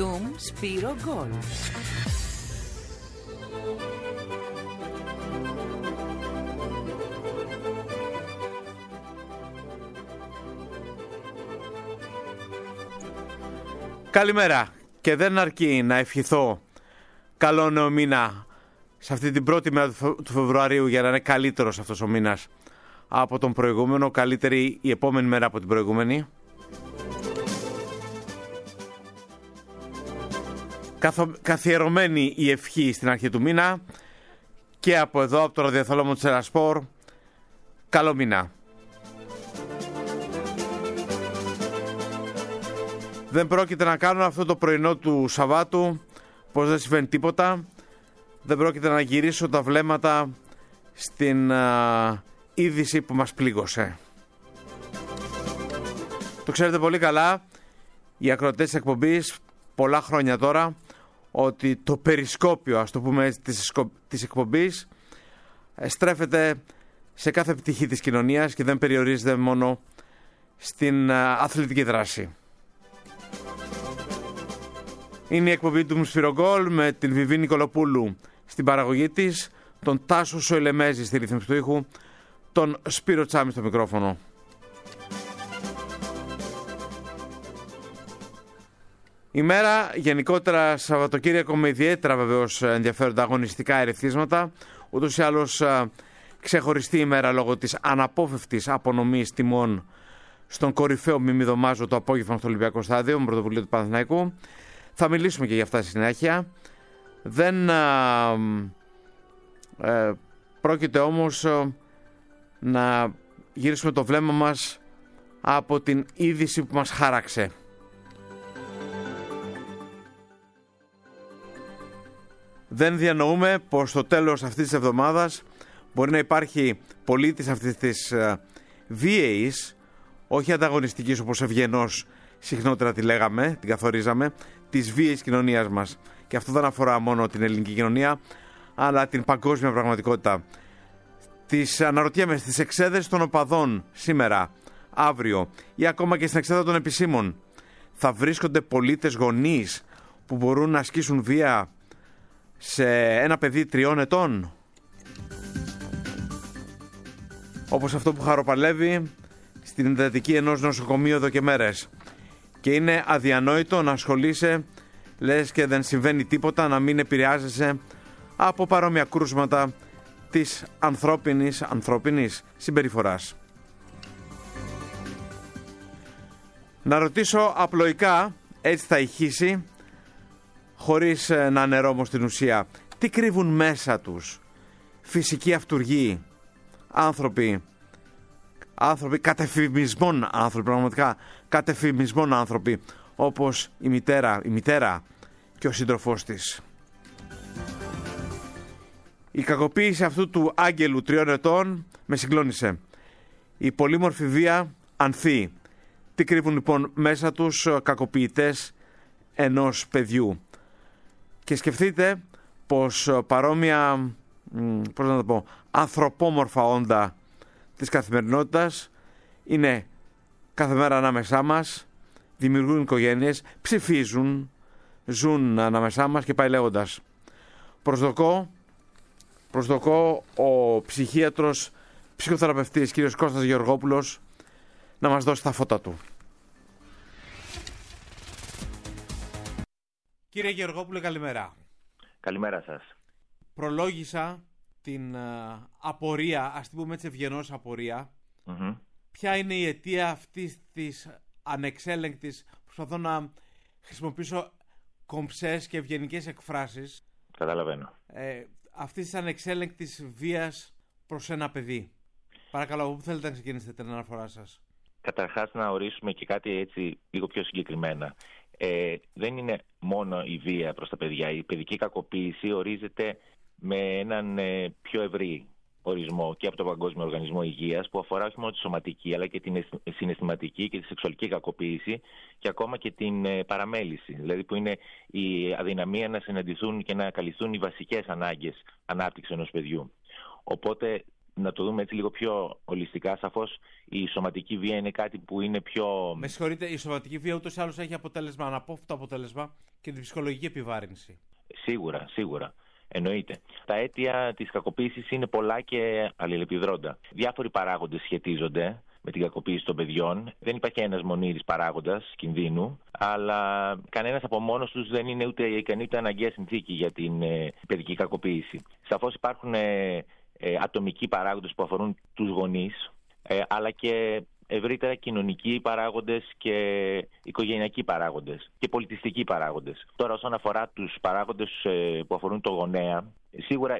Δουμ Σπύρο Γκολ. Καλημέρα και δεν αρκεί να ευχηθώ καλό νέο μήνα σε αυτή την πρώτη μέρα του Φεβρουαρίου για να είναι καλύτερος αυτός ο μήνας από τον προηγούμενο, καλύτερη η επόμενη μέρα από την προηγούμενη. Καθιερωμένη η ευχή στην αρχή του μήνα και από εδώ, από το ραδιοθάλαμο της Ελασπορ, καλό μήνα. Δεν πρόκειται να κάνω αυτό το πρωινό του Σαββάτου πως δεν συμβαίνει τίποτα. Δεν πρόκειται να γυρίσω τα βλέμματα στην είδηση που μας πλήγωσε. Το ξέρετε πολύ καλά οι ακροατές της εκπομπής πολλά χρόνια τώρα ότι το περισκόπιο, ας το πούμε έτσι, της εκπομπής στρέφεται σε κάθε πτυχή της κοινωνίας και δεν περιορίζεται μόνο στην αθλητική δράση. Είναι η εκπομπή του Σπύρο Γκολ με την Βιβί Νικολοπούλου στην παραγωγή της, τον Τάσο Σοηλεμέζη στη ρύθμιση του ήχου, τον Σπύρο Τσάμι στο μικρόφωνο. Η μέρα γενικότερα Σαββατοκύριακο με ιδιαίτερα βεβαίως ενδιαφέροντα αγωνιστικά ερεθίσματα, ούτως ή άλλως ξεχωριστή ημέρα λόγω της αναπόφευκτης απονομής τιμών στον κορυφαίο μιμιδομάζο το απόγευμα στο Ολυμπιακό Στάδιο με πρωτοβουλία του Παναθηναϊκού. Θα μιλήσουμε και για αυτά στη συνέχεια. Δεν πρόκειται όμως να γυρίσουμε το βλέμμα μας από την είδηση που μας χάραξε. Δεν διανοούμε πως στο τέλος αυτής της εβδομάδας μπορεί να υπάρχει πολίτης αυτής της βίαιης, όχι ανταγωνιστικής όπως ευγενώς συχνότερα τη λέγαμε, την καθορίζαμε, της βίαιης κοινωνίας μας. Και αυτό δεν αφορά μόνο την ελληνική κοινωνία, αλλά την παγκόσμια πραγματικότητα. Τις αναρωτιέμαι στις εξέδρες των οπαδών σήμερα, αύριο ή ακόμα και στην εξέδρα των επισήμων. Θα βρίσκονται πολίτες γονείς που μπορούν να ασκήσουν βία σε ένα παιδί 3 ετών? Όπως αυτό που χαροπαλεύει στην εντατική ενός νοσοκομείου εδώ και μέρες. Και είναι αδιανόητο να ασχολείσαι, λες και δεν συμβαίνει τίποτα, να μην επηρεάζεσαι από παρόμοια κρούσματα της ανθρώπινης συμπεριφοράς. Να ρωτήσω απλοϊκά, έτσι θα ηχήσει, χωρίς να αναιρώ όμως την ουσία, τι κρύβουν μέσα τους φυσικοί αυτουργοί, άνθρωποι κατεφημισμών άνθρωποι, πραγματικά κατεφημισμών άνθρωποι, όπως η μητέρα και ο σύντροφός της. Η κακοποίηση αυτού του άγγελου 3 ετών με συγκλώνησε. Η πολύμορφη βία ανθεί. Τι κρύβουν λοιπόν μέσα τους κακοποιητές ενός παιδιού? Και σκεφτείτε πως παρόμοια, ανθρωπόμορφα όντα της καθημερινότητας είναι κάθε μέρα ανάμεσά μας, δημιουργούν οικογένειες, ψηφίζουν, ζουν ανάμεσά μας και πάει λέγοντας. Προσδοκώ ο ψυχίατρος, ψυχοθεραπευτής κ. Κώστας Γεωργόπουλος να μας δώσει τα φώτα του. Κύριε Γεωργόπουλε, καλημέρα. Καλημέρα σας. Προλόγησα την απορία, ας την πούμε έτσι ευγενώς απορία. Ποια είναι η αιτία αυτής της ανεξέλεγκτης, προσπαθώ να χρησιμοποιήσω κομψές και ευγενικές εκφράσεις. Καταλαβαίνω. Αυτής της ανεξέλεγκτης βίας προς ένα παιδί. Παρακαλώ, από πού θέλετε να ξεκινήσετε την αναφορά σας? Καταρχάς να ορίσουμε και κάτι έτσι λίγο πιο συγκεκριμένα. Δεν είναι μόνο η βία προς τα παιδιά. Η παιδική κακοποίηση ορίζεται με έναν πιο ευρύ ορισμό και από τον Παγκόσμιο Οργανισμό Υγείας, που αφορά όχι μόνο τη σωματική αλλά και την συναισθηματική και τη σεξουαλική κακοποίηση και ακόμα και την παραμέληση, δηλαδή που είναι η αδυναμία να συναντηθούν και να καλυφθούν οι βασικές ανάγκες ανάπτυξης ενός παιδιού. Οπότε να το δούμε έτσι λίγο πιο ολιστικά, σαφώς η σωματική βία είναι κάτι που είναι πιο... Με συγχωρείτε, η σωματική βία ούτως ή άλλως έχει αποτέλεσμα, αναπόφευκτο αποτέλεσμα, και την ψυχολογική επιβάρυνση. Σίγουρα. Εννοείται. Τα αίτια της κακοποίησης είναι πολλά και αλληλεπιδρόντα. Διάφοροι παράγοντες σχετίζονται με την κακοποίηση των παιδιών. Δεν υπάρχει ένας μονήρης παράγοντας κινδύνου, αλλά κανένας από μόνος τους δεν είναι ούτε ικανή ούτε αναγκαία συνθήκη για την παιδική κακοποίηση. Σαφώς υπάρχουν ατομικοί παράγοντες που αφορούν τους γονείς, αλλά και ευρύτερα κοινωνικοί παράγοντες και οικογενειακοί παράγοντες και πολιτιστικοί παράγοντες. Τώρα, όσον αφορά τους παράγοντες που αφορούν το γονέα, σίγουρα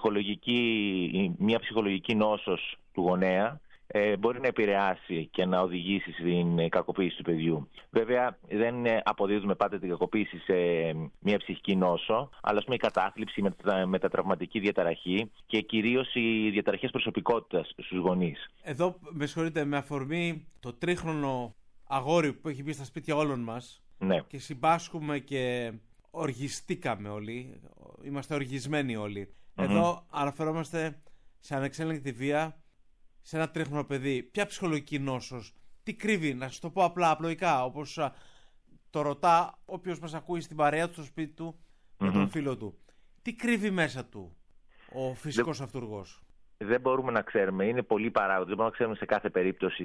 μια ψυχολογική νόσος του γονέα μπορεί να επηρεάσει και να οδηγήσει στην κακοποίηση του παιδιού. Βέβαια, δεν αποδίδουμε πάντα την κακοποίηση σε μια ψυχική νόσο, αλλά η κατάθλιψη, η μετατραυματική διαταραχή και κυρίως οι διαταραχές προσωπικότητας στους γονείς. Εδώ, με συγχωρείτε, με αφορμή το τρίχρονο αγόρι που έχει μπει στα σπίτια όλων μας, ναι, και συμπάσχουμε και οργιστήκαμε όλοι, είμαστε οργισμένοι όλοι. Εδώ αναφερόμαστε σε ανεξέλεγκτη βία σε ένα τρίχρονο παιδί. Ποια ψυχολογική νόσος, τι κρύβει, να σας το πω απλοϊκά, όπως το ρωτά όποιος μας ακούει στην παρέα του, στο σπίτι του, με τον φίλο του. Τι κρύβει μέσα του ο φυσικός αυτούργος? Δεν μπορούμε να ξέρουμε, είναι πολλοί παράγοντες, δεν μπορούμε να ξέρουμε σε κάθε περίπτωση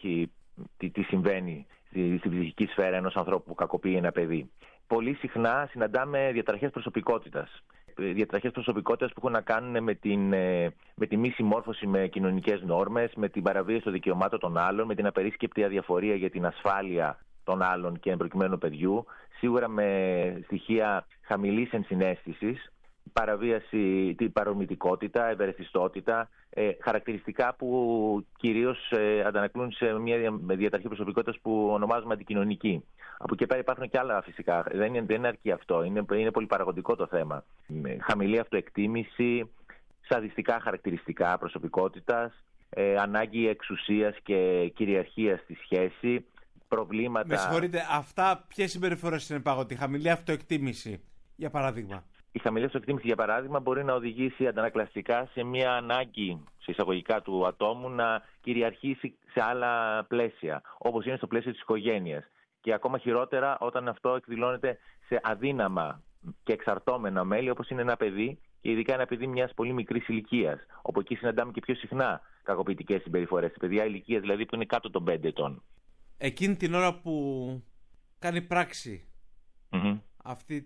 τι συμβαίνει στην ψυχική σφαίρα ενός ανθρώπου που κακοποιεί ένα παιδί. Πολύ συχνά συναντάμε διαταραχές προσωπικότητας. Διαταραχές προσωπικότητας που έχουν να κάνουν με τη μη συμμόρφωση με κοινωνικές νόρμες, με την παραβίαση των δικαιωμάτων των άλλων, με την απερίσκεπτη αδιαφορία για την ασφάλεια των άλλων και προκειμένου παιδιού, σίγουρα με στοιχεία χαμηλής ενσυναίσθησης, παραβίαση, την παρορμητικότητα, ευερεθιστότητα, χαρακτηριστικά που κυρίως αντανακλούν σε μια διαταραχή προσωπικότητας που ονομάζουμε αντικοινωνική. Από εκεί πέρα υπάρχουν και άλλα φυσικά. Δεν είναι αρκεί αυτό. Είναι πολύ παραγωγικό το θέμα. Χαμηλή αυτοεκτίμηση, σαδιστικά χαρακτηριστικά προσωπικότητας, ανάγκη εξουσίας και κυριαρχίας στη σχέση, προβλήματα... Με συγχωρείτε, αυτά ποιες συμπεριφορές συνεπάγονται? Χαμηλή αυτοεκτίμηση, για παράδειγμα. Η χαμηλή αυτοεκτίμηση, για παράδειγμα, μπορεί να οδηγήσει αντανακλαστικά σε μια ανάγκη, σε εισαγωγικά, του ατόμου να κυριαρχήσει σε άλλα πλαίσια, όπως είναι στο πλαίσιο της οικογένειας. Και ακόμα χειρότερα όταν αυτό εκδηλώνεται σε αδύναμα και εξαρτώμενα μέλη, όπως είναι ένα παιδί, και ειδικά ένα παιδί μιας πολύ μικρής ηλικίας, όπου εκεί συναντάμε και πιο συχνά κακοποιητικές συμπεριφορές, σε παιδιά ηλικίας δηλαδή που είναι κάτω των 5 ετών. Εκείνη την ώρα που κάνει πράξη αυτή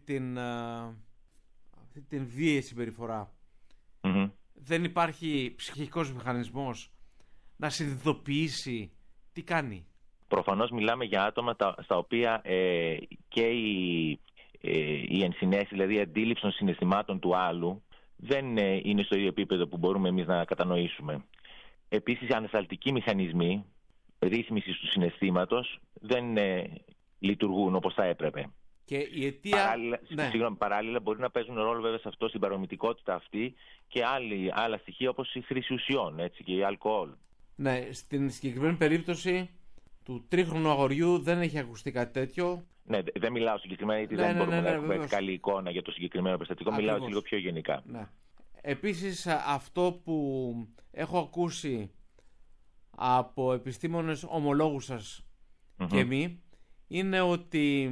την βίαιη συμπεριφορά, δεν υπάρχει ψυχικός μηχανισμός να συνειδητοποιήσει τι κάνει? Προφανώς μιλάμε για άτομα στα οποία και η ενσυναίσθηση, δηλαδή η αντίληψη των συναισθημάτων του άλλου, δεν είναι στο ίδιο επίπεδο που μπορούμε εμείς να κατανοήσουμε. Επίσης, οι ανασταλτικοί μηχανισμοί ρύθμισης του συναισθήματος δεν λειτουργούν όπως θα έπρεπε. Και η αιτία... Παράλληλα μπορεί να παίζουν ρόλο βέβαια σε αυτό, στην παρομητικότητα αυτή, και άλλα στοιχεία όπως η χρήση ουσιών, έτσι, και η αλκοόλ. Ναι, στην συγκεκριμένη περίπτωση του τρίχρονου αγοριού δεν έχει ακουστεί κάτι τέτοιο. Ναι, δεν μιλάω συγκεκριμένα γιατί δεν μπορούμε να έχουμε καλή εικόνα για το συγκεκριμένο περιστατικό. Μιλάω λίγο πιο γενικά. Ναι. Επίσης, αυτό που έχω ακούσει από επιστήμονες ομολόγους σας και εμείς, είναι ότι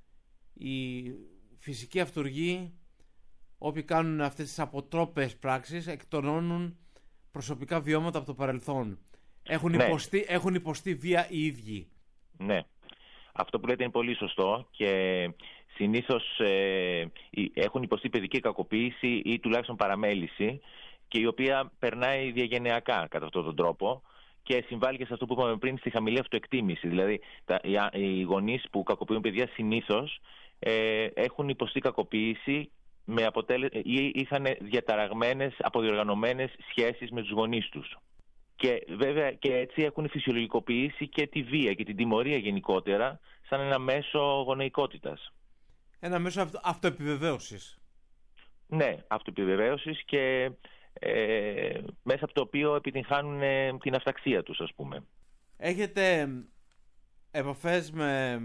οι φυσικοί αυτουργοί, όποιοι κάνουν αυτές τις αποτρόπες πράξεις, εκτονώνουν προσωπικά βιώματα από το παρελθόν. Έχουν υποστεί βία οι ίδιοι. Ναι. Αυτό που λέτε είναι πολύ σωστό και συνήθως έχουν υποστεί παιδική κακοποίηση ή τουλάχιστον παραμέληση, και η οποία περνάει διαγενειακά κατά αυτόν τον τρόπο και συμβάλλει και σε αυτό που είπαμε πριν, στη χαμηλή αυτοεκτίμηση. Δηλαδή οι γονείς που κακοποιούν παιδιά συνήθως έχουν υποστεί κακοποίηση ή είχαν διαταραγμένες, αποδιοργανωμένες σχέσεις με τους γονείς τους. Και βέβαια και έτσι έχουν φυσιολογικοποιήσει και τη βία και την τιμωρία γενικότερα σαν ένα μέσο γονεϊκότητας. Ένα μέσο αυτοεπιβεβαίωσης. Ναι, αυτοεπιβεβαίωσης και μέσα από το οποίο επιτυγχάνουν την αυταξία τους, ας πούμε. Έχετε επαφές με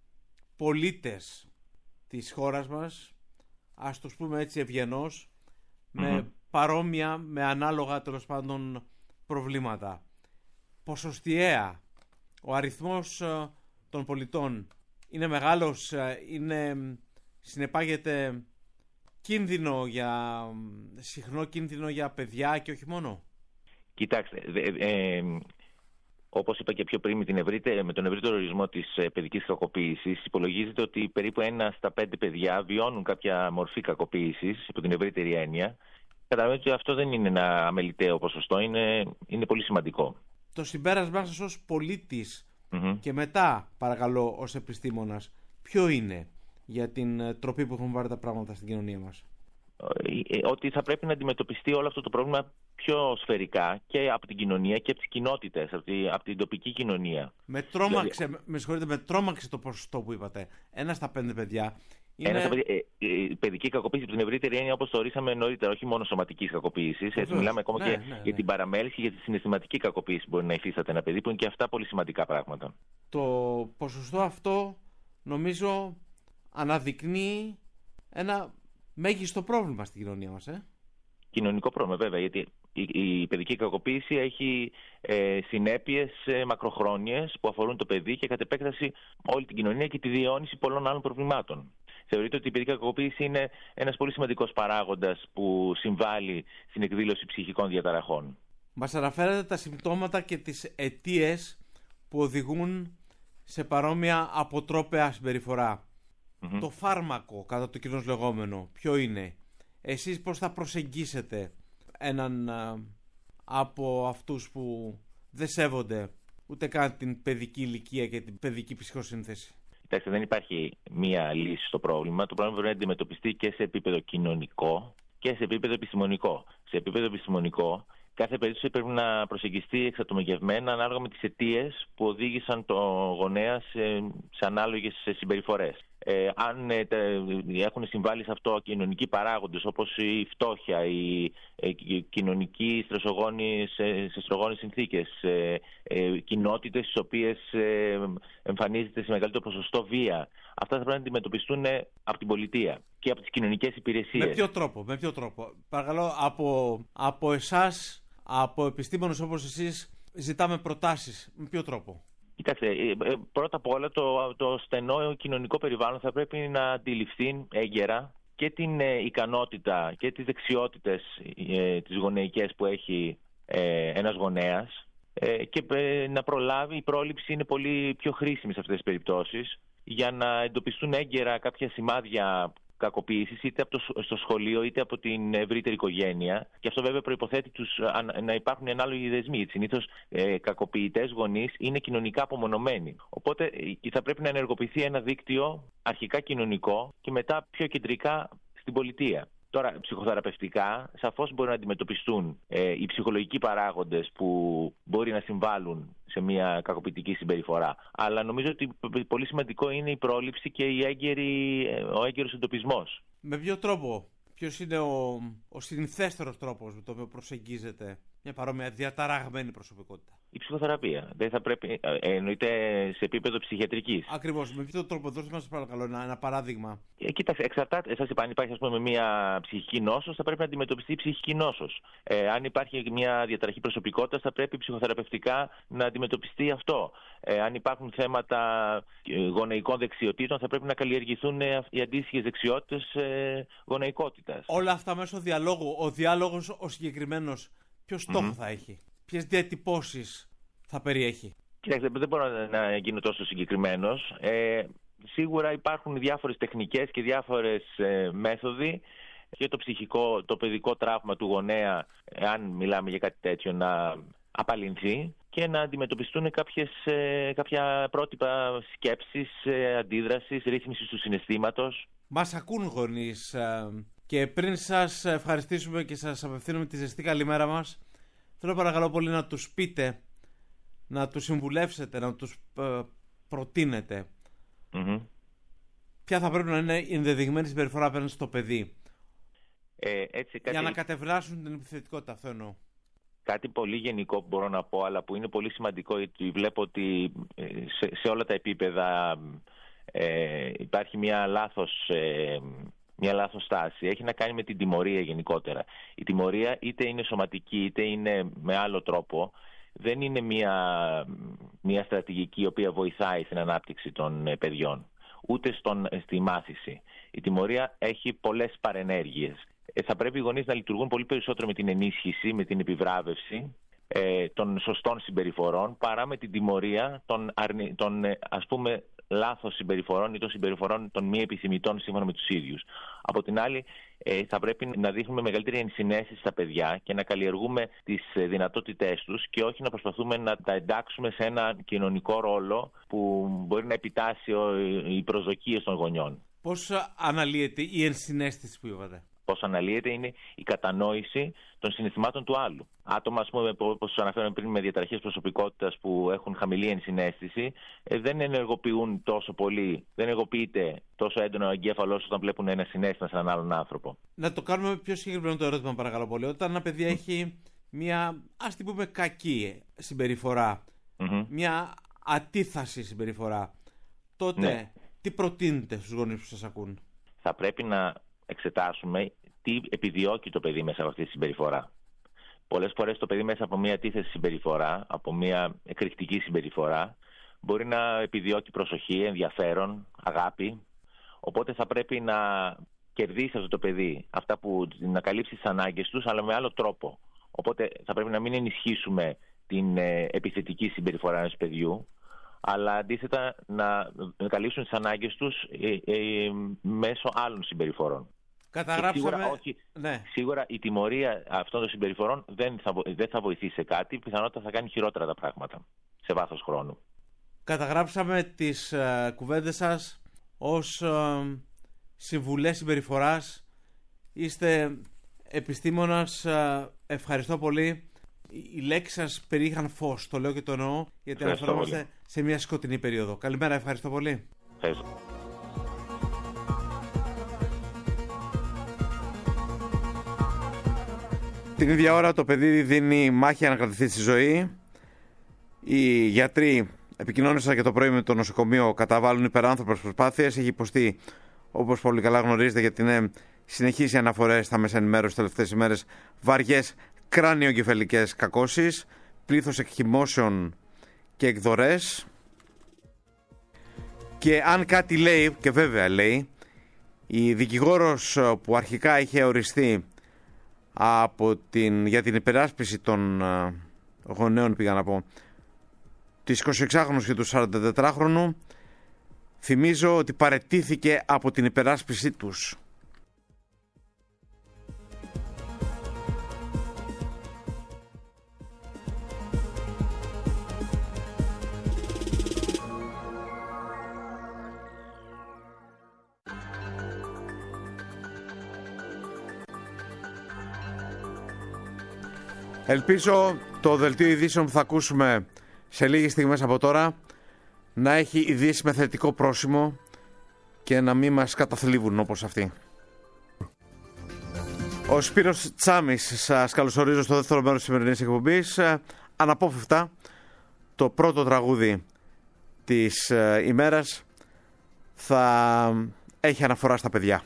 πολίτες της χώρας μας, ας το πούμε έτσι ευγενώς, με παρόμοια, με ανάλογα τέλος πάντων προβλήματα. Ποσοστιαία, ο αριθμός των πολιτών είναι μεγάλος, συνεπάγεται συχνό κίνδυνο για παιδιά και όχι μόνο. Κοιτάξτε, όπως είπα και πιο πριν, με τον ευρύτερο ορισμό της παιδικής κακοποίησης, υπολογίζεται ότι περίπου 1 στα 5 παιδιά βιώνουν κάποια μορφή κακοποίησης, υπό την ευρύτερη έννοια. Καταλαβαίνετε ότι αυτό δεν είναι ένα αμεληταίο ποσοστό, είναι πολύ σημαντικό. Το συμπέρασμά σας ως πολίτης και μετά, παρακαλώ, ως επιστήμονας, ποιο είναι για την τροπή που έχουν πάρει τα πράγματα στην κοινωνία μας? Ότι θα πρέπει να αντιμετωπιστεί όλο αυτό το πρόβλημα πιο σφαιρικά και από την κοινωνία και από τις κοινότητες, από την τοπική κοινωνία. Με τρόμαξε το ποσοστό που είπατε. 1 στα 5 παιδιά. Η παιδική κακοποίηση από την ευρύτερη έννοια, όπως το ορίσαμε νωρίτερα, όχι μόνο σωματικής κακοποίησης. Έτσι, μιλάμε ακόμα για την παραμέληση και για τη συναισθηματική κακοποίηση που μπορεί να υφίσταται ένα παιδί, που είναι και αυτά πολύ σημαντικά πράγματα. Το ποσοστό αυτό, νομίζω, αναδεικνύει ένα μέγιστο πρόβλημα στην κοινωνία μας. Κοινωνικό πρόβλημα, βέβαια, γιατί η παιδική κακοποίηση έχει συνέπειες μακροχρόνιες που αφορούν το παιδί και κατ' επέκταση όλη την κοινωνία και τη διαιώνιση πολλών άλλων προβλημάτων. Θεωρείται ότι η παιδική κακοποίηση είναι ένας πολύ σημαντικός παράγοντας που συμβάλλει στην εκδήλωση ψυχικών διαταραχών. Μας αναφέρατε τα συμπτώματα και τις αιτίες που οδηγούν σε παρόμοια αποτρόπαια συμπεριφορά. Το φάρμακο, κατά το κοινώς λεγόμενο, ποιο είναι? Εσείς πώς θα προσεγγίσετε έναν από αυτούς που δεν σέβονται ούτε καν την παιδική ηλικία και την παιδική ψυχοσύνθεση? Κοιτάξτε, δεν υπάρχει μία λύση στο πρόβλημα. Το πρόβλημα πρέπει να αντιμετωπιστεί και σε επίπεδο κοινωνικό και σε επίπεδο επιστημονικό. Σε επίπεδο επιστημονικό, κάθε περίπτωση πρέπει να προσεγγιστεί εξατομικευμένα ανάλογα με τις αιτίες που οδήγησαν το γονέα σε ανάλογες συμπεριφορές. Αν έχουν συμβάλει σε αυτό κοινωνικοί παράγοντες όπως η φτώχεια, οι κοινωνικοί σε στρογόνες συνθήκες, κοινότητες στις οποίες εμφανίζεται σε μεγαλύτερο ποσοστό βία, αυτά θα πρέπει να αντιμετωπιστούν από την πολιτεία και από τις κοινωνικές υπηρεσίες. Με ποιο τρόπο? Παρακαλώ, από εσάς, από επιστήμονες όπως εσείς, ζητάμε προτάσεις. Με ποιο τρόπο? Κοιτάξτε, πρώτα απ' όλα το στενό κοινωνικό περιβάλλον θα πρέπει να αντιληφθεί έγκαιρα και την ικανότητα και τις δεξιότητες τις γονεϊκές που έχει ένας γονέας και να προλάβει. Η πρόληψη είναι πολύ πιο χρήσιμη σε αυτές τις περιπτώσεις για να εντοπιστούν έγκαιρα κάποια σημάδια κακοποίησης είτε στο σχολείο είτε από την ευρύτερη οικογένεια. Και αυτό βέβαια προϋποθέτει να υπάρχουν ανάλογοι δεσμοί. Συνήθως κακοποιητές γονείς είναι κοινωνικά απομονωμένοι. Οπότε θα πρέπει να ενεργοποιηθεί ένα δίκτυο αρχικά κοινωνικό και μετά πιο κεντρικά στην πολιτεία. Τώρα, ψυχοθεραπευτικά, σαφώς μπορεί να αντιμετωπιστούν οι ψυχολογικοί παράγοντες που μπορεί να συμβάλλουν σε μια κακοποιητική συμπεριφορά. Αλλά νομίζω ότι πολύ σημαντικό είναι η πρόληψη και ο έγκαιρος εντοπισμός. Με ποιο τρόπο? Ποιος είναι ο συνηθέστερος τρόπος με τον οποίο προσεγγίζεται μια παρόμοια διαταραγμένη προσωπικότητα? Η ψυχοθεραπεία. Δεν θα πρέπει, εννοείται σε επίπεδο ψυχιατρικής. Ακριβώς. Με ποιο τρόπο? Δώστε μας παρακαλώ ένα παράδειγμα. Κοίταξε, εξαρτάται. Σας είπα, αν υπάρχει μια ψυχική νόσος, θα πρέπει να αντιμετωπιστεί η ψυχική νόσος. Αν υπάρχει μια διαταραχή προσωπικότητας, θα πρέπει ψυχοθεραπευτικά να αντιμετωπιστεί αυτό. Αν υπάρχουν θέματα γονεϊκών δεξιοτήτων, θα πρέπει να καλλιεργηθούν οι αντίστοιχες δεξιότητες γονεϊκότητας. Όλα αυτά μέσω διαλόγου. Ο διάλογος ο συγκεκριμένος ποιο στόχο θα έχει? Ποιες διατυπώσεις θα περιέχει? Κοιτάξτε, δεν μπορώ να γίνω τόσο συγκεκριμένος. Σίγουρα υπάρχουν διάφορες τεχνικές και διάφορες μέθοδοι και το παιδικό τραύμα του γονέα, αν μιλάμε για κάτι τέτοιο, να απαλληλθεί και να αντιμετωπιστούν κάποια πρότυπα σκέψης, αντίδρασης, ρύθμισης του συναισθήματος. Μας ακούν γονείς και πριν σας ευχαριστήσουμε και σας απευθύνουμε τη ζεστή καλημέρα μας, θέλω παρακαλώ πολύ να τους πείτε, να τους συμβουλεύσετε, να τους προτείνετε ποια θα πρέπει να είναι η ενδεδειγμένη συμπεριφορά απέναντι στο παιδί, για να κατευράσουν την επιθετικότητα. Αυτό εννοώ. Κάτι πολύ γενικό που μπορώ να πω, αλλά που είναι πολύ σημαντικό, γιατί βλέπω ότι σε όλα τα επίπεδα υπάρχει μια μια λάθος στάση. Έχει να κάνει με την τιμωρία γενικότερα. Η τιμωρία είτε είναι σωματική είτε είναι με άλλο τρόπο. Δεν είναι μια στρατηγική η οποία βοηθάει στην ανάπτυξη των παιδιών, ούτε στη μάθηση. Η τιμωρία έχει πολλές παρενέργειες. Θα πρέπει οι γονείς να λειτουργούν πολύ περισσότερο με την ενίσχυση, με την επιβράβευση των σωστών συμπεριφορών, παρά με την τιμωρία των ας πούμε λάθος συμπεριφορών ή των συμπεριφορών των μη επιθυμητών σύμφωνα με τους ίδιους. Από την άλλη, θα πρέπει να δείχνουμε μεγαλύτερη ενσυναίσθηση στα παιδιά και να καλλιεργούμε τις δυνατότητές τους και όχι να προσπαθούμε να τα εντάξουμε σε ένα κοινωνικό ρόλο που μπορεί να επιτάσει οι προσδοκίες των γονιών. Πώς αναλύεται η ενσυναίσθηση που είπατε? Πώς αναλύεται είναι η κατανόηση των συναισθημάτων του άλλου. Άτομα, ας πούμε, όπως αναφέραμε πριν, με διαταραχές προσωπικότητας που έχουν χαμηλή ενσυναίσθηση, δεν ενεργοποιούν τόσο πολύ, δεν ενεργοποιείται τόσο έντονα ο εγκέφαλος όταν βλέπουν ένα συναίσθημα σε έναν άλλον άνθρωπο. Να το κάνουμε πιο συγκεκριμένο το ερώτημα, παρακαλώ πολύ. Όταν ένα παιδί έχει μια, ας την πούμε, κακή συμπεριφορά, μια αντίθαση συμπεριφορά, τότε τι προτείνετε στους γονείς που σας ακούν? Θα πρέπει να εξετάσουμε τι επιδιώκει το παιδί μέσα από αυτή τη συμπεριφορά. Πολλές φορές το παιδί μέσα από μια αντίθεση συμπεριφορά, από μια εκρηκτική συμπεριφορά, μπορεί να επιδιώκει προσοχή, ενδιαφέρον, αγάπη. Οπότε θα πρέπει να κερδίσει αυτό το παιδί να καλύψει τις ανάγκες τους, αλλά με άλλο τρόπο. Οπότε θα πρέπει να μην ενισχύσουμε την επιθετική συμπεριφορά ενός παιδιού, αλλά αντίθετα να καλύψουν τις ανάγκες τους μέσω άλλων συμπεριφορών. Καταγράψαμε. Σίγουρα η τιμωρία αυτών των συμπεριφορών δεν θα βοηθήσει σε κάτι, πιθανότατα θα κάνει χειρότερα τα πράγματα σε βάθος χρόνου. Καταγράψαμε τις κουβέντες σας ως συμβουλές συμπεριφοράς. Είστε επιστήμονας, ευχαριστώ πολύ. Οι λέξεις σας περιείχαν φως, το λέω και το εννοώ, γιατί αναφερόμαστε σε μια σκοτεινή περίοδο. Καλημέρα, ευχαριστώ πολύ. Ευχαριστώ. Την ίδια ώρα το παιδί δίνει μάχη να κρατηθεί στη ζωή. Οι γιατροί επικοινώνησαν και το πρωί με το νοσοκομείο, καταβάλουν υπεράνθρωπες προσπάθειες. Έχει υποστεί, όπως πολύ καλά γνωρίζετε, γιατί είναι συνεχείς οι αναφορές στα μέσα ενημέρωσης τις τελευταίες ημέρες, βαριές κράνιο-εγκεφαλικές κακώσεις, πλήθος εκχυμώσεων και εκδορές. Και αν κάτι λέει, και βέβαια λέει, η δικηγόρος που αρχικά είχε οριστεί για την υπεράσπιση των γονέων, πήγα να πω, της 26χρονου και του 44χρονου, θυμίζω ότι παραιτήθηκε από την υπεράσπιση τους. Ελπίζω το δελτίο ειδήσεων που θα ακούσουμε σε λίγες στιγμές από τώρα να έχει ειδήσει με θετικό πρόσημο και να μην μας καταθλίβουν όπως αυτή. Ο Σπύρος Τσάμης σας καλωσορίζω στο δεύτερο μέρος της σημερινής εκπομπής. Αναπόφευκτα το πρώτο τραγούδι της ημέρας θα έχει αναφορά στα παιδιά.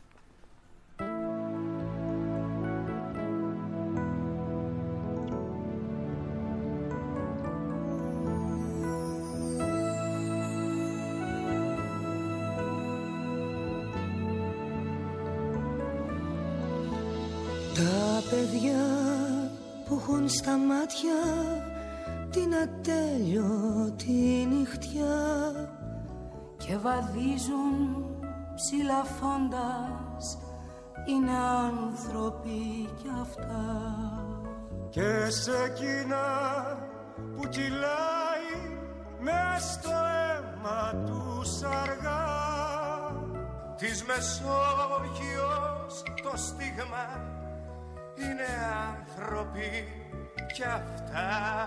Τα παιδιά που έχουν στα μάτια την ατέλειωτη νυχτιά και βαδίζουν ψηλαφώντας, είναι άνθρωποι κι αυτά. Και σε εκείνα που κυλάει μες στο αίμα τους αργά, της Μεσόγειος το στίγμα, είναι άνθρωποι κι αυτά.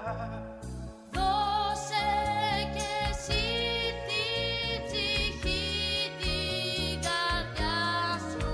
Δώσε κι εσύ την ψυχή, την καρδιά σου.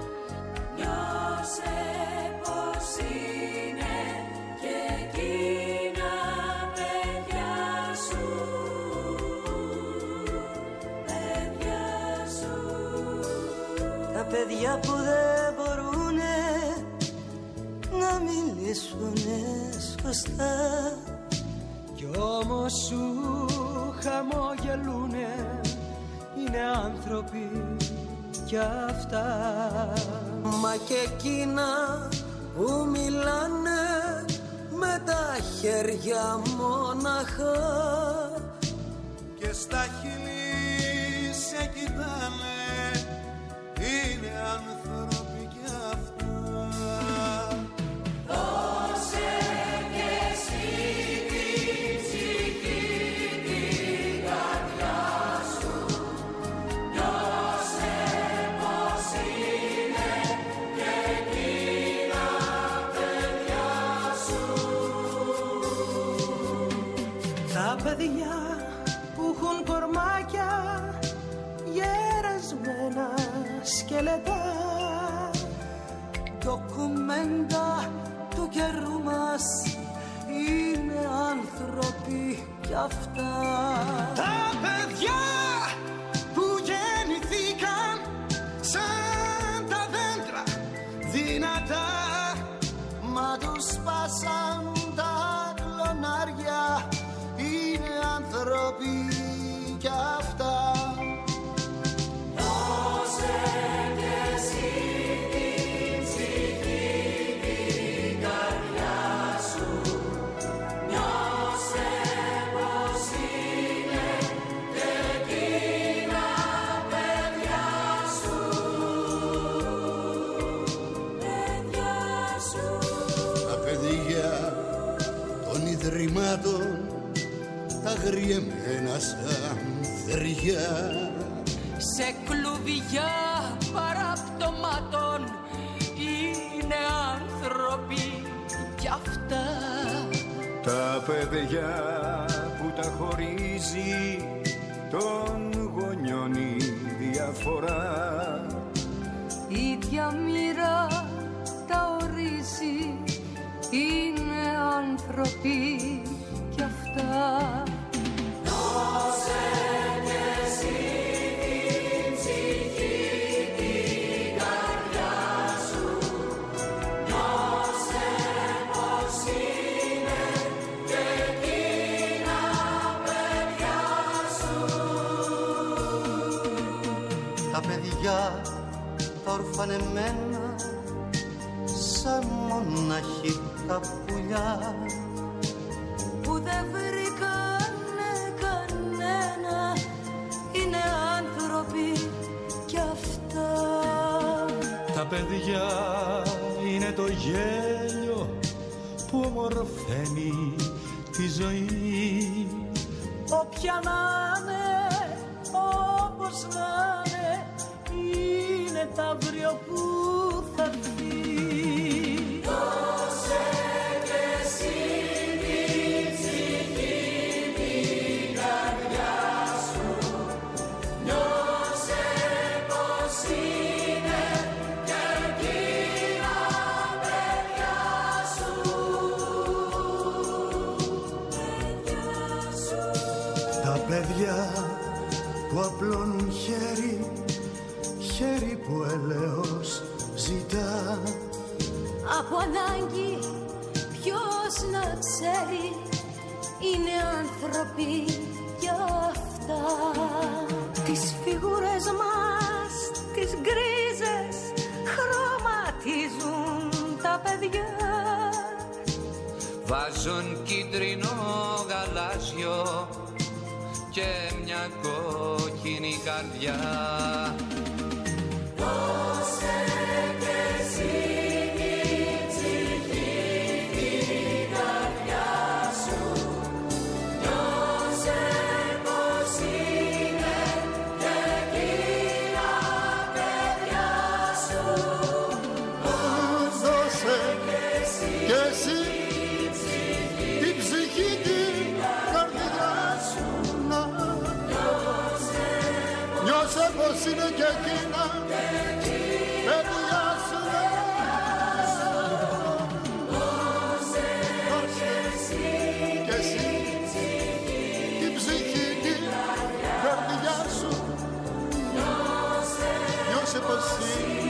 Νιώσε πως είναι και εκείνα παιδιά σου. Τα παιδιά που δεν μπορούνε να μιλήσουνε σωστά κι όμως σου χαμογελούνε, είναι άνθρωποι κι αυτά. Μα και εκείνα που μιλάνε με τα χέρια μόναχα και στα χείλη σε κοιτάνε, είναι άνθρωποι κι αυτά. Δώσε κι εσύ την ψυχή, την καρδιά σου, νιώσε πως είναι και εκείνα παιδιά σου. Τα παιδιά που έχουν κορμάκια γερασμένα σκελετά, ντοκουμέντα του καιρού μας, είναι άνθρωποι κι αυτά. Τα παιδιά που γεννηθήκαν σαν τα δέντρα δυνατά, μα τους σπάσαν τα κλονάρια, είναι άνθρωποι κι αυτά. Δώσε κι εσύ την ψυχή, την καρδιά σου, νιώσε πως είναι και εκείνα παιδιά σου, παιδιά σου. Τα παιδιά των ιδρυμάτων, τα αγριεμένα σαν θεριά, Σε κλουβιά παραπτωμάτων, είναι άνθρωποι κι αυτά. Τα παιδιά που τα χωρίζει των γονιών η διαφορά, Ίδια μοίρα τα ορίζει, είναι άνθρωποι κι αυτά. Δώσε κι εσύ την ψυχή, την καρδιά σου, νιώσε πως είναι και εκείνα παιδιά σου. Τα παιδιά τα ορφανεμένα σαν μοναχικά πουλιά Που δεν βρήκανε κανένα, είναι άνθρωποι κι αυτά. Τα παιδιά είναι το γέλιο που ομορφαίνει τη ζωή. Όποια να είναι, όπως να είναι, είναι τ' αύριο που θα έρθει. Δώσε κι εσύ την ψυχή, την καρδιά σου, νιώσε πως είναι και εκείνα παιδιά σου, παιδιά σου. τα παιδιά που απλώνουν χέρι, χέρι που ελέος ζητά. Από ανάγκη ποιος να ξέρει, είναι άνθρωποι κι αυτά. Τις φιγούρες μας, τις γκρίζες, χρωματίζουν τα παιδιά. Βάζουν κίτρινο γαλάζιο και μια κόκκινη καρδιά. Δώσε κι εσύ την ψυχή, την καρδιά σου, νιώσε πως είναι και εκείνα παιδιά σου. Δώσε κι εσύ την ψυχή, την καρδιά σου, νιώσε πως είναι και εκείνα παιδιά σου. Δώσε κι εσύ την ψυχή, την καρδιά σου, νιώσε πως είναι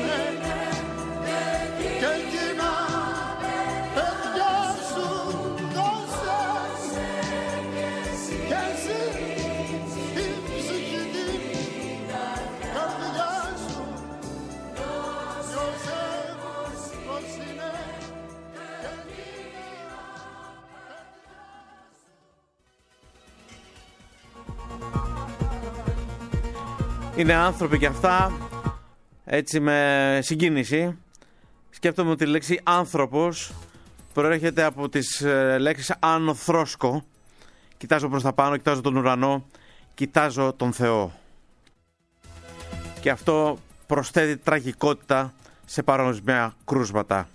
Είναι άνθρωποι και αυτά, έτσι με συγκίνηση. Σκέφτομαι ότι η λέξη άνθρωπος προέρχεται από τις λέξεις άνω θρόσκο. Κοιτάζω προς τα πάνω, κοιτάζω τον ουρανό, κοιτάζω τον Θεό. Και αυτό προσθέτει τραγικότητα σε παρόμοια κρούσματα.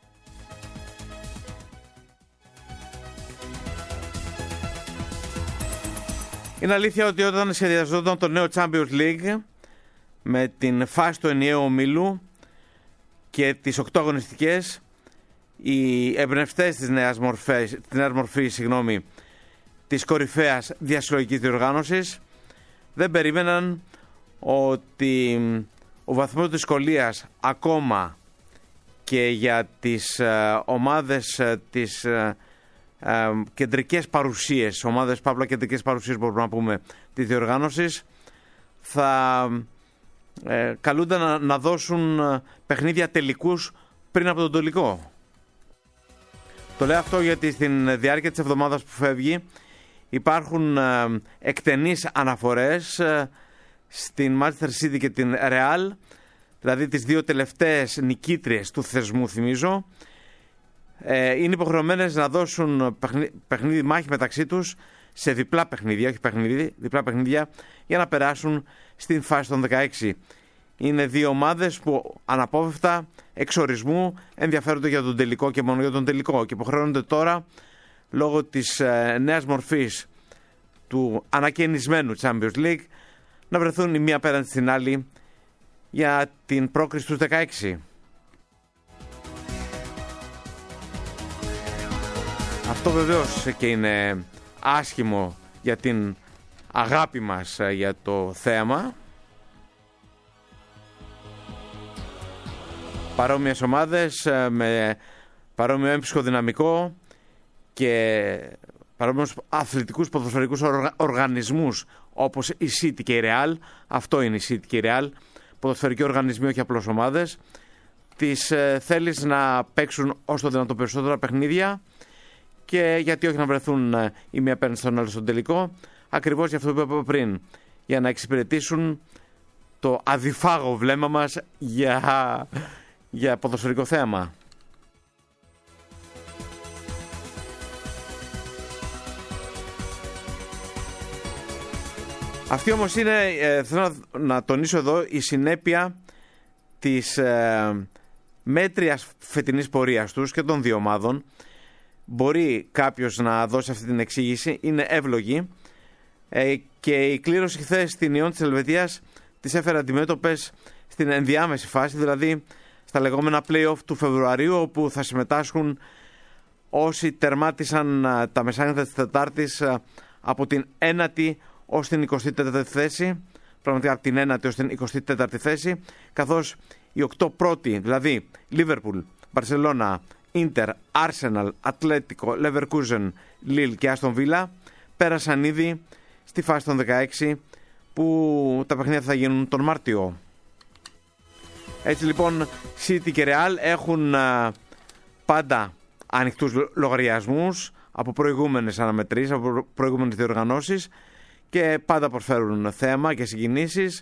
Είναι αλήθεια ότι όταν σχεδιαζόταν το νέο Champions League με την φάση του ενιαίου ομίλου και τις 8 αγωνιστικές, οι εμπνευστές της νέας μορφής της κορυφαίας διασυλλογικής διοργάνωσης δεν περίμεναν ότι ο βαθμός της δυσκολίας ακόμα και για τις ομάδες της κεντρικές παρουσίες, ομάδες παύλα κεντρικές παρουσίες μπορούμε να πούμε της διοργάνωσης, θα καλούνταν να δώσουν παιχνίδια τελικούς πριν από τον τελικό. Το λέω αυτό γιατί στην διάρκεια της εβδομάδας που φεύγει υπάρχουν εκτενείς αναφορές στην Manchester City και την Real, δηλαδή τις δύο τελευταίες νικήτριες του θεσμού, θυμίζω. Είναι υποχρεωμένες να δώσουν παιχνίδι μάχη μεταξύ τους σε διπλά παιχνίδια, όχι διπλά παιχνίδια, για να περάσουν στην φάση των 16. Είναι δύο ομάδες που αναπόφευκτα εξορισμού ενδιαφέρονται για τον τελικό και μόνο για τον τελικό και υποχρεώνονται τώρα, λόγω της νέας μορφής του ανακαινισμένου Champions League, να βρεθούν η μία απέναντι στην άλλη για την πρόκριση στους 16. Αυτό βεβαίως και είναι άσχημο για την αγάπη μας για το θέαμα. Παρόμοιες ομάδες με παρόμοιο έμψυχο δυναμικό και παρόμοιους αθλητικούς ποδοσφαιρικούς οργανισμούς όπως η City και η Real, αυτό είναι η City και η Real, ποδοσφαιρικοί οργανισμοί, όχι απλώς ομάδες, τις θέλεις να παίξουν όσο το δυνατόν περισσότερα παιχνίδια και γιατί όχι να βρεθούν η μία απέναντι στον άλλο στον τελικό, ακριβώς για αυτό που είπα πριν, για να εξυπηρετήσουν το αδιφάγο βλέμμα μας για ποδοσφαιρικό θέαμα. Αυτή όμως είναι, θέλω να τονίσω εδώ, η συνέπεια της μέτριας φετινής πορείας τους και των δύο ομάδων. Μπορεί κάποιος να δώσει αυτή την εξήγηση, είναι εύλογη, και η κλήρωση χθες στην Ιόν της Ελβετίας τις έφερε αντιμέτωπες στην ενδιάμεση φάση, δηλαδή στα λεγόμενα play-off του Φεβρουαρίου, όπου θα συμμετάσχουν όσοι τερμάτισαν τα μεσάνυχτα της Τετάρτης από την 1η ως την 24η θέση, πραγματικά από την 1η ως την 24η θέση, καθώς οι 8 πρώτοι, δηλαδή Liverpool, Barcelona, Inter, Arsenal, Atletico, Leverkusen, Lille και Aston Villa πέρασαν ήδη στη φάση των 16, που τα παιχνίδια θα γίνουν τον Μάρτιο. Έτσι λοιπόν, City και Real έχουν πάντα ανοιχτούς λογαριασμούς από προηγούμενες αναμετρήσεις, από προηγούμενες διοργανώσεις και πάντα προσφέρουν θέμα και συγκινήσεις,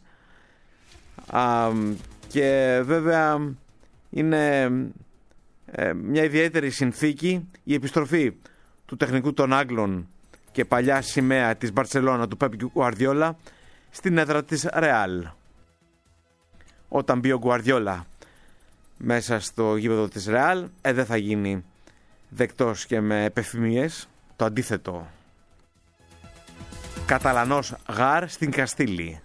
και βέβαια είναι μια ιδιαίτερη συνθήκη η επιστροφή του τεχνικού των Άγγλων και παλιά σημαία της Μπαρτσελώνα του Πεπ Γκουαρδιόλα στην έδρα της Real. Όταν μπει ο Γκουαρδιόλα μέσα στο γήπεδο της Real, δεν θα γίνει δεκτός και με επεφημίες, το αντίθετο. Καταλανός γάρ στην Καστήλη.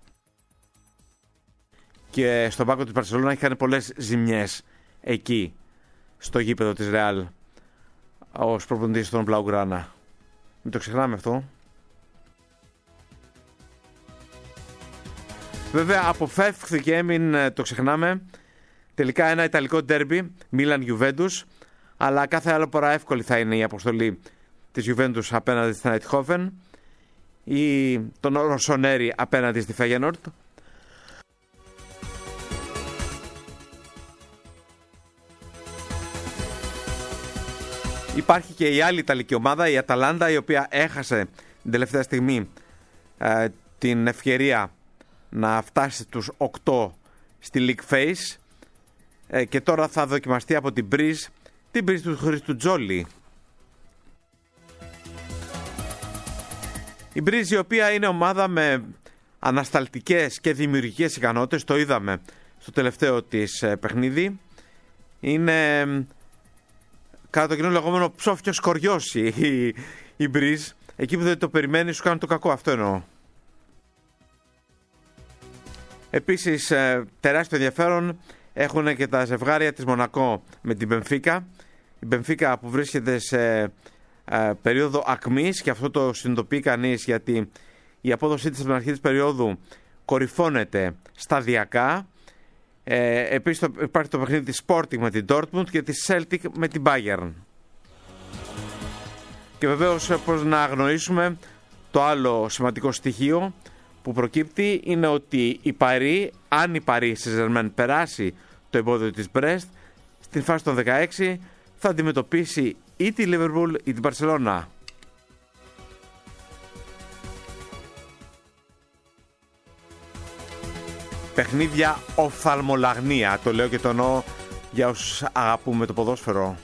Και στον πάγκο της Μπαρτσελώνα έχει κάνει πολλές ζημιές εκεί, στο γήπεδο της Real, ως προπονητής των Blaugrana. Μην το ξεχνάμε αυτό. Βέβαια αποφεύχθηκε, μην το ξεχνάμε, τελικά ένα ιταλικό ντέρμπι, Μίλαν Γιουβέντους, αλλά κάθε άλλο φορά εύκολη θα είναι η αποστολή της Γιουβέντους απέναντι στην Αιτχόφεν ή τον Ροσονέρι απέναντι στη Φέγενορτ. Υπάρχει και η άλλη ιταλική ομάδα, η Αταλάντα, η οποία έχασε την τελευταία στιγμή την ευκαιρία να φτάσει τους 8 στη League Phase και τώρα θα δοκιμαστεί από την Breeze του Χρήστου Τζόλι. Η Breeze, η οποία είναι ομάδα με ανασταλτικές και δημιουργικές ικανότητες, το είδαμε στο τελευταίο της παιχνίδι, είναι κατά το κοινό λεγόμενο ψόφιο σκοριώσει η Breeze. Εκεί που δεν το περιμένει σου κάνουν το κακό, αυτό εννοώ. Επίσης τεράστιο ενδιαφέρον έχουν και τα ζευγάρια της Μονακό με την Μπενφίκα. Η Μπενφίκα που βρίσκεται σε περίοδο ακμής, και αυτό το συνειδητοποιεί κανείς, γιατί η απόδοσή της στην αρχή της περίοδου κορυφώνεται σταδιακά. Επίσης υπάρχει το παιχνίδι της Sporting με την Dortmund και της Celtic με την Bayern. Και βεβαίως, πώς να αγνοήσουμε το άλλο σημαντικό στοιχείο που προκύπτει, είναι ότι η Παρί, αν η Paris Saint-Germain περάσει το εμπόδιο της Brest, στην φάση των 16 θα αντιμετωπίσει ή τη Liverpool ή την Barcelona. Παιχνίδια οφθαλμολαγνία, το λέω και το εννοώ για όσους αγαπούμε το ποδόσφαιρο.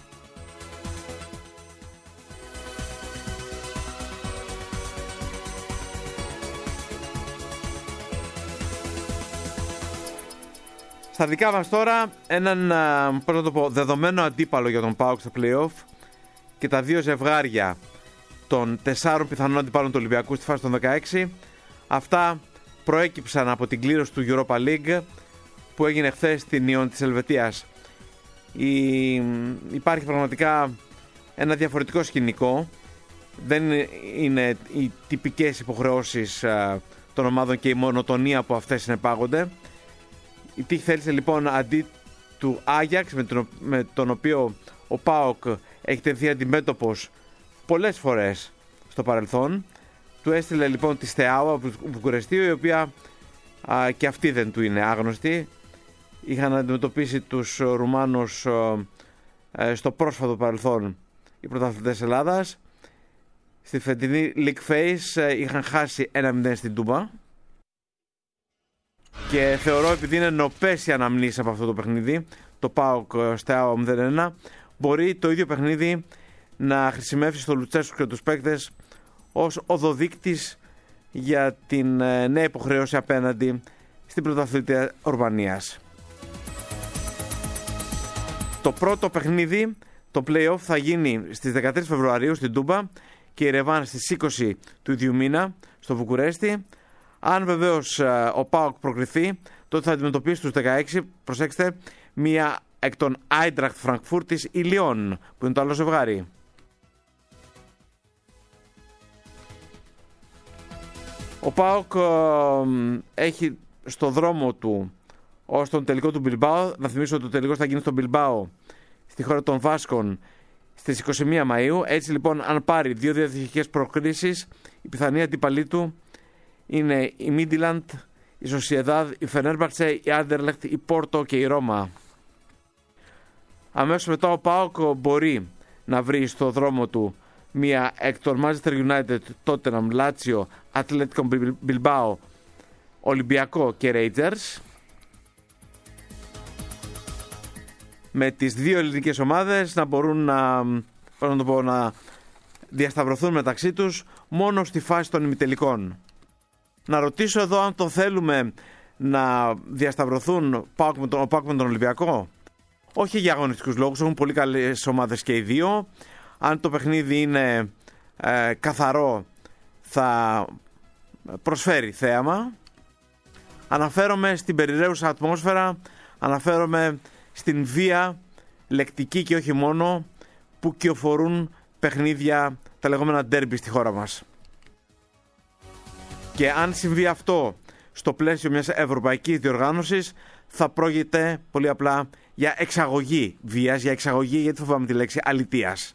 Στα δικά μας τώρα, έναν δεδομένο αντίπαλο για τον ΠΑΟΚ στο play-off και τα δύο ζευγάρια των 4 πιθανών αντιπάλων του Ολυμπιακού στη φάση των 16. Αυτά προέκυψαν από την κλήρωση του Europa League που έγινε χθες στην Ιόν της Ελβετίας. Υπάρχει πραγματικά ένα διαφορετικό σκηνικό. Δεν είναι οι τυπικές υποχρεώσεις των ομάδων και η μονοτονία που αυτές συνεπάγονται. Η τύχη θέλησε λοιπόν αντί του Άγιαξ, με τον οποίο ο ΠΑΟΚ έχει τεθεί αντιμέτωπος πολλές φορές στο παρελθόν, του έστειλε λοιπόν τη Στεάουα από Βουκουρεστίου, η οποία και αυτή δεν του είναι άγνωστη. Είχαν αντιμετωπίσει τους Ρουμάνους στο πρόσφατο παρελθόν οι πρωταθλητές Ελλάδας. Στη φετινή League Phase είχαν χάσει 1-0 στην Τούμπα. Και θεωρώ, επειδή είναι νοπές οι αναμνήσεις από αυτό το παιχνίδι, το ΠΑΟΚ Στεάουα 0-1, μπορεί το ίδιο παιχνίδι να χρησιμεύσει στο Λουτσέσκου και τους παίκτες ως οδοδείκτης για την νέα υποχρέωση απέναντι στην πρωταθλήτρια Ορμανίας. Το πρώτο παιχνίδι, το play-off, θα γίνει στις 13 Φεβρουαρίου στην Τούμπα και η ρεβάν στις 20 του ίδιου μήνα στο Βουκουρέστι. Αν βεβαίως ο ΠΑΟΚ προκριθεί, τότε θα αντιμετωπίσει τους 16, προσέξτε, μία εκ των Άιντραχτ Φραγκφούρτης ή Λιόν, που είναι το άλλο ζευγάρι. Ο ΠΑΟΚ έχει στο δρόμο του ως τον τελικό του Μπιλμπάο. Να θυμίσω ότι το τελικό θα γίνει στο Μπιλμπάο, στη χώρα των Βάσκων, στις 21 Μαΐου. Έτσι λοιπόν, αν πάρει δύο διαδοχικές προκρίσεις, η πιθανή αντίπαλή του είναι η Μίντιλαντ, η Σοσιεδάδ, η Φενέρμπαχτσε, η Άντερλεχτ, η Πόρτο και η Ρώμα. Αμέσως μετά ο ΠΑΟΚ μπορεί να βρει στο δρόμο του μία εκ των Manchester United, Tottenham, Lazio, Atletico Bilbao, Ολυμπιακό και Rangers, με τις δύο ελληνικές ομάδες να μπορούν να διασταυρωθούν μεταξύ τους μόνο στη φάση των ημιτελικών. Να ρωτήσω εδώ αν το θέλουμε να διασταυρωθούν ο ΠΑΟΚ με τον Ολυμπιακό. Όχι για αγωνιστικούς λόγους, έχουν πολύ καλές ομάδες και οι δύο. Αν το παιχνίδι είναι καθαρό, θα προσφέρει θέαμα. Αναφέρομαι στην περιραίουσα ατμόσφαιρα, αναφέρομαι στην βία λεκτική και όχι μόνο που κυοφορούν παιχνίδια, τα λεγόμενα ντέρμπι στη χώρα μας. Και αν συμβεί αυτό στο πλαίσιο μιας ευρωπαϊκής διοργάνωσης, θα πρόκειται πολύ απλά για εξαγωγή βίας, για εξαγωγή, γιατί φοβάμαι τη λέξη, αλητείας.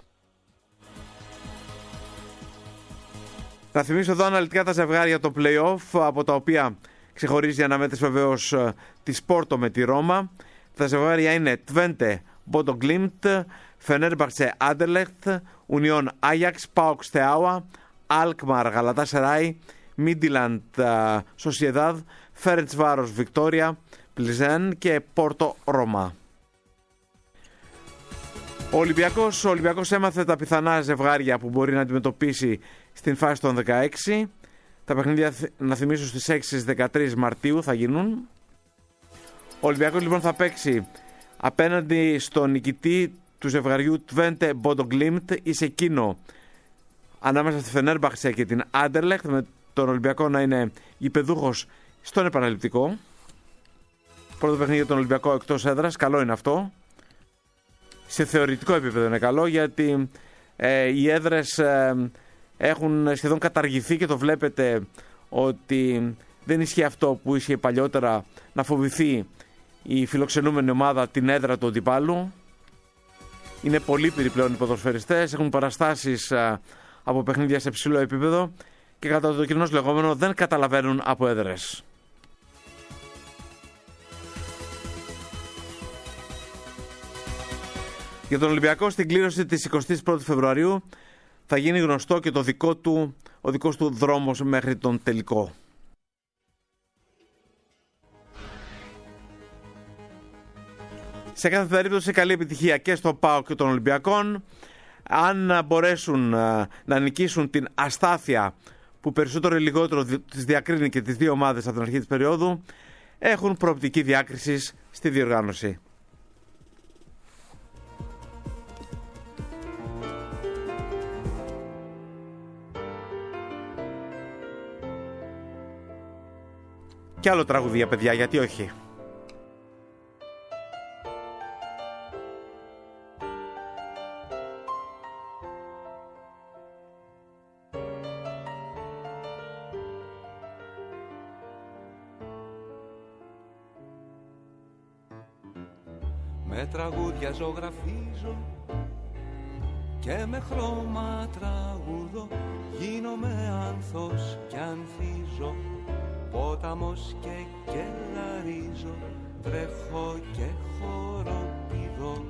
Θα θυμίσω εδώ αναλυτικά τα ζευγάρια το play-off, από τα οποία ξεχωρίζει η αναμέτρηση βεβαίως τη Πόρτο με τη Ρώμα. Τα ζευγάρια είναι Twente, Bodo Glimt, Fenerbahce, Anderlecht, Union Ajax, PAOK Steaua, Alkmaar, Galatasaray, Μίντιλαντ Σοσιεδάδ, Φέρεντσβάρος Βικτόρια Πλιζέν και Πόρτο Ρώμα. Ο Ολυμπιακός έμαθε τα πιθανά ζευγάρια που μπορεί να αντιμετωπίσει στην φάση των 16. Τα παιχνίδια, να θυμίσω, στις 6-13 Μαρτίου θα γίνουν. Ο Ολυμπιακός λοιπόν θα παίξει απέναντι στον νικητή του ζευγαριού Twente Bodo Glimt ή σε εκείνο ανάμεσα στη Φενέρμπαχτσε και την Άντερλεχτ, με τον Ολυμπιακό να είναι γηπεδούχος στον επαναληπτικό. Πρώτο παιχνίδι για τον Ολυμπιακό εκτός έδρας, καλό είναι αυτό. Σε θεωρητικό επίπεδο είναι καλό, γιατί οι έδρες έχουν σχεδόν καταργηθεί και το βλέπετε ότι δεν ισχύει αυτό που ίσχυε παλιότερα, να φοβηθεί η φιλοξενούμενη ομάδα την έδρα του αντιπάλου. Είναι πολύπειροι πλέον οι ποδοσφαιριστές, έχουν παραστάσεις από παιχνίδια σε ψηλό επίπεδο και κατά το κοινώς λεγόμενο δεν καταλαβαίνουν από έδρες. Για τον Ολυμπιακό, στην κλήρωση της 21ης Φεβρουαρίου θα γίνει γνωστό και ο δικός του δρόμος μέχρι τον τελικό. Σε κάθε περίπτωση καλή επιτυχία και στο ΠΑΟΚ και των Ολυμπιακών. Αν μπορέσουν να νικήσουν την αστάθεια που περισσότερο ή λιγότερο τις διακρίνει και τις δύο ομάδες από την αρχή της περίοδου, έχουν προοπτική διάκρισης στη διοργάνωση. Και άλλο τραγουδία, παιδιά, γιατί όχι. Με τραγούδια ζωγραφίζω και με χρώμα τραγουδώ, γίνομαι άνθος κι ανθίζω, πόταμος και κελαρίζω, τρέχω και χοροπηδώ.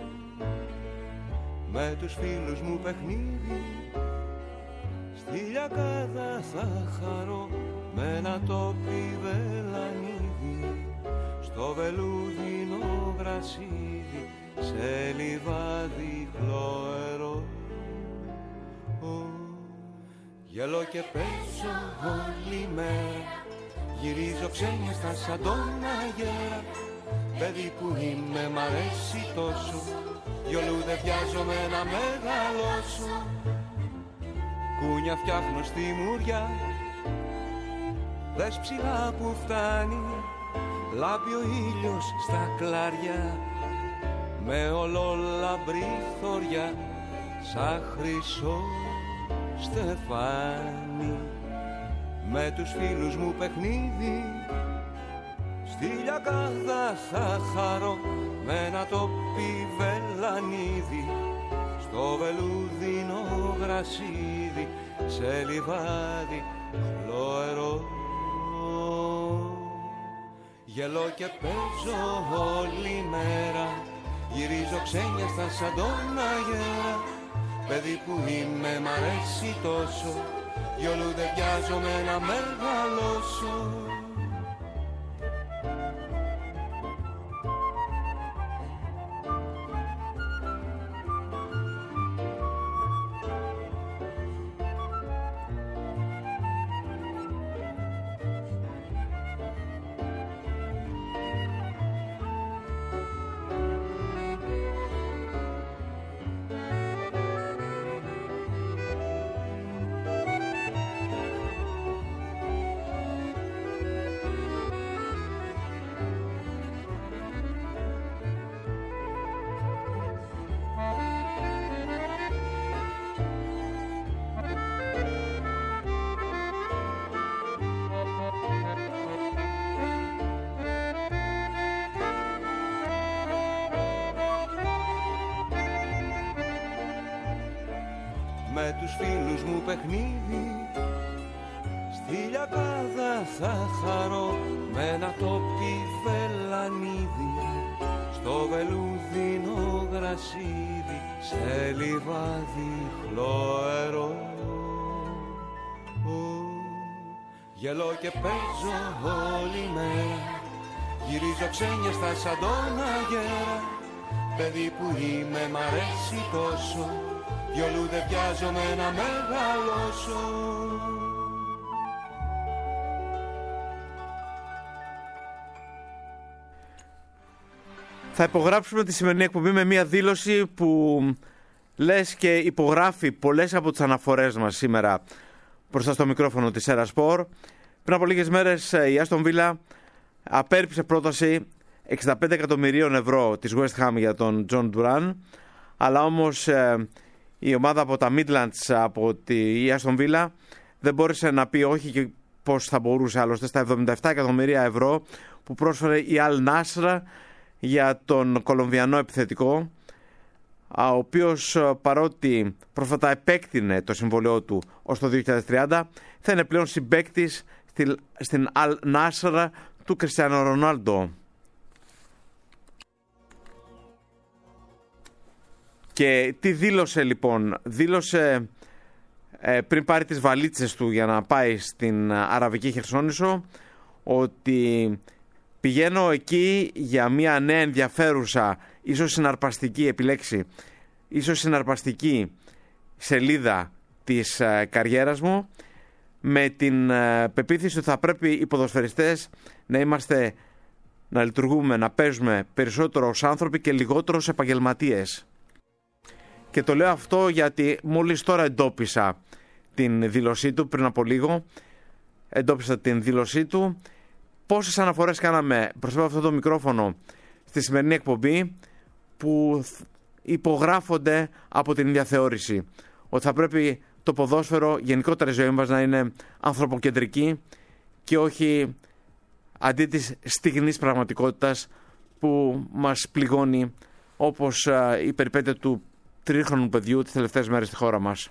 Με τους φίλους μου παιχνίδι στη λιακάδα θα χαρώ, με ένα τόπι βελανίδι στο βελούδινο γρασίδι, σε λιβάδι χλωερό. Γελώ και παίζω όλη μέρα, γυρίζω ξένιαστα σαν τον αγέρα. Παιδί που είμαι μ' αρέσει τόσο, δυο λούδε βιάζομαι να μεγαλώσω. Κούνια φτιάχνω στη μουριά, δες ψηλά που φτάνει, λάμπει ο ήλιος στα κλάρια, με ολόλαμπρη θωριά, σαν χρυσό στεφάνι. Με τους φίλους μου παιχνίδι στη λιακάδα θα χαρώ, με ένα τόπι βελανίδι στο βελούδινο γρασίδι, σε λιβάδι χλωερό. Γελώ και παίζω όλη μέρα, γυρίζω ξένιαστα σαν τον αγέρα. Παιδί που είμαι μ' αρέσει τόσο, δυο λούδε βιάζομαι να μεγαλώσω. Με τους φίλους μου παιχνίδι στη λιακάδα θα χαρώ, με ένα τόπι βελανίδι στο βελούδινο γρασίδι, σε λιβάδι χλωερό. γελώ και παίζω όλη μέρα. Γυρίζω ξένιαστα σαν τον αγέρα. Παιδί που είμαι μ' αρέσει τόσο, δυο λουδεβιάζομαι να μεγαλώσω. Θα υπογράψουμε τη σημερινή εκπομπή με μια δήλωση που λες και υπογράφει πολλές από τις αναφορές μας σήμερα μπροστά στο μικρόφωνο της Σέρα Σπορ. Πριν από λίγες μέρες η Άστον Βίλα απέρριψε πρόταση 65 εκατομμυρίων ευρώ της West Ham για τον John Duran, αλλά όμως η ομάδα από τα Midlands, από τη Άστον Βίλα, δεν μπόρεσε να πει όχι και πώς θα μπορούσε άλλωστε στα 77 εκατομμύρια ευρώ που πρόσφερε η Al Nassr για τον Κολομβιανό επιθετικό, ο οποίος παρότι πρόσφατα επέκτηνε το συμβόλαιό του ως το 2030, θα είναι πλέον συμπαίκτης στην Al Nassr του Κριστιάνο Ρονάλντο. Και τι δήλωσε λοιπόν? Δήλωσε πριν πάρει τις βαλίτσες του για να πάει στην Αραβική Χερσόνησο ότι πηγαίνω εκεί για μια νέα ενδιαφέρουσα, ίσως συναρπαστική, επιλέξει, ίσως συναρπαστική σελίδα της καριέρας μου, με την πεποίθηση ότι θα πρέπει οι ποδοσφαιριστές να λειτουργούμε, να παίζουμε περισσότερο ως άνθρωποι και λιγότερο ως επαγγελματίες. Και το λέω αυτό γιατί μόλις τώρα εντόπισα την δήλωσή του, πριν από λίγο εντόπισα την δήλωσή του. Πόσες αναφορές κάναμε μπροστά από αυτό το μικρόφωνο στη σημερινή εκπομπή που υπογράφονται από την ίδια θεώρηση, ότι θα πρέπει το ποδόσφαιρο, γενικότερα η ζωή μας, να είναι ανθρωποκεντρική και όχι αντί της στιγνής πραγματικότητας που μας πληγώνει, όπως η περιπέτεια του τρίχρονου παιδιού τις τελευταίες μέρες στη χώρα μας.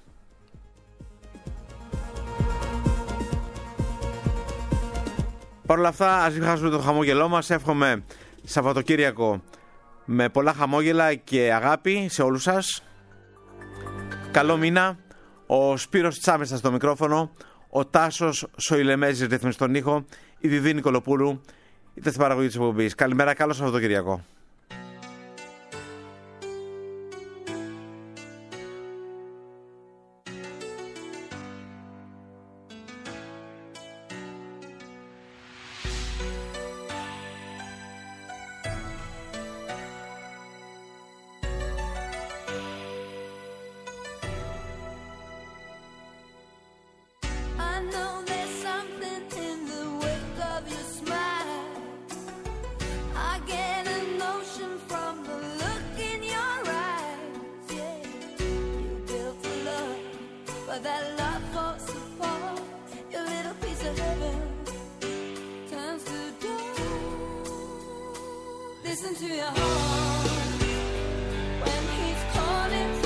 Παρ' όλα αυτά, ας μην χάσουμε το χαμόγελό μας. Εύχομαι Σαββατοκύριακο με πολλά χαμόγελα και αγάπη σε όλους σας. Καλό μήνα. Ο Σπύρος Τσάμεσας στο μικρόφωνο, ο Τάσος Σοηλεμέζης ρυθμίζει τον ήχο, η Βιβί Νικολοπούλου ήταν στην παραγωγή της εκπομπής. Καλημέρα, καλό Σαββατοκύριακο. That love falls apart, your little piece of heaven turns to dust. Listen to your heart when he's calling.